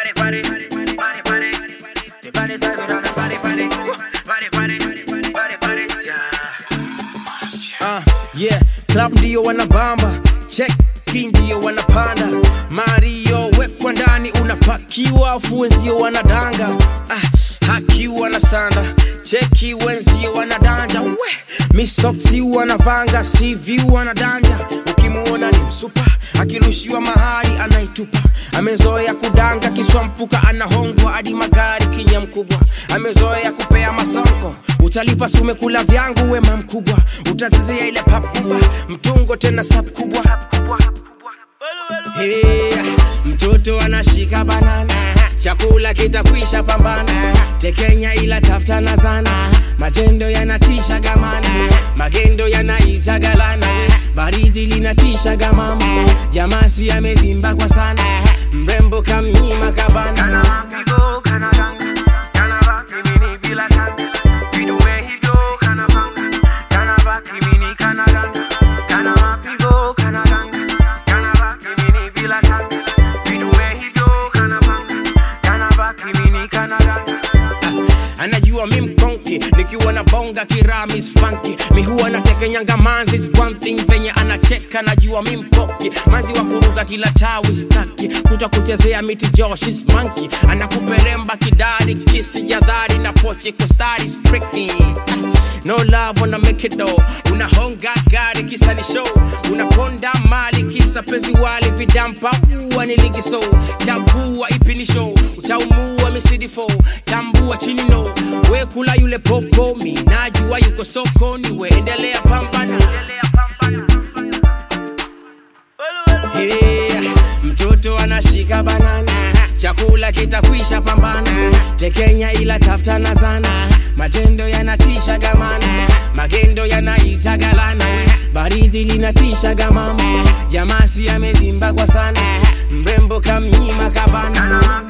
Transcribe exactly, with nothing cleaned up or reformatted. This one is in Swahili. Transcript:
Body, body, body, body, body. The body, body, body, body, body, body, body, body, body, yeah. Uh, yeah, club ndio wanabamba, check ndio wanapanda, Mario wekwa ndani unapakiwa, fuenzio wanadanga, ah, haki wanasanda, cheki wenzio wanadanja, we, misoksi wanavanga, C V wanadanja, ukimuona ni msupa, akirushiwa mahali anaitupa, amezoea kudanga kiswa mpuka anahongwa hadi magari kinya mkubwa, amezoea kupea masonko, utalipa sume kula vyangu wema mkubwa, utazizia ile pap kubwa, mtungo tena sap kubwa, hey, mtoto anashika banana, chakula kitakwisha pambana, tekenya ila taftana sana, matendo yanatisha gamana, magendo yanaita galana, baridi linatisha gamama, jamasi amevimba kwa sana, mrembo kamnyima kabana, kana pigo kana danga, kana baki mini bila kanga, vidume hivyo kana panga, kana baki mini kana danga, kana pigo kana danga, kana baki mini bila kanga, vidume hivyo kana panga, kana baki mini kana danga. Anajua mi mkonki, nikiwa na bonga kiramis funky, mi huwa na tekenyanga manzi is one thing, venye anacheka najua mi mpoki, manzi wa kuruga kila tawi staki, kuta kuchezea miti Josh is monkey, anakuperemba kidari, kisi jadhari na pochi kustari stricky, no love wanna make it though, unahonga gari kisa ni show, unaponda mali kisa pezi wali vidampa uwa ni ligi so, chagua ipi ni show, utaumua misidi fo, tambua chini no, we kula yule popo, mi najua yuko soko, ni we endelea pambana, hey, mtoto anashika banana, chakula kitakwisha pambana, tekenya ila taftana sana, matendo yanatisha gamana, magendo yanaita galana, baridi linatisha gamama, jamasi amevimba kwa sana, mrembo kamnyima kabana.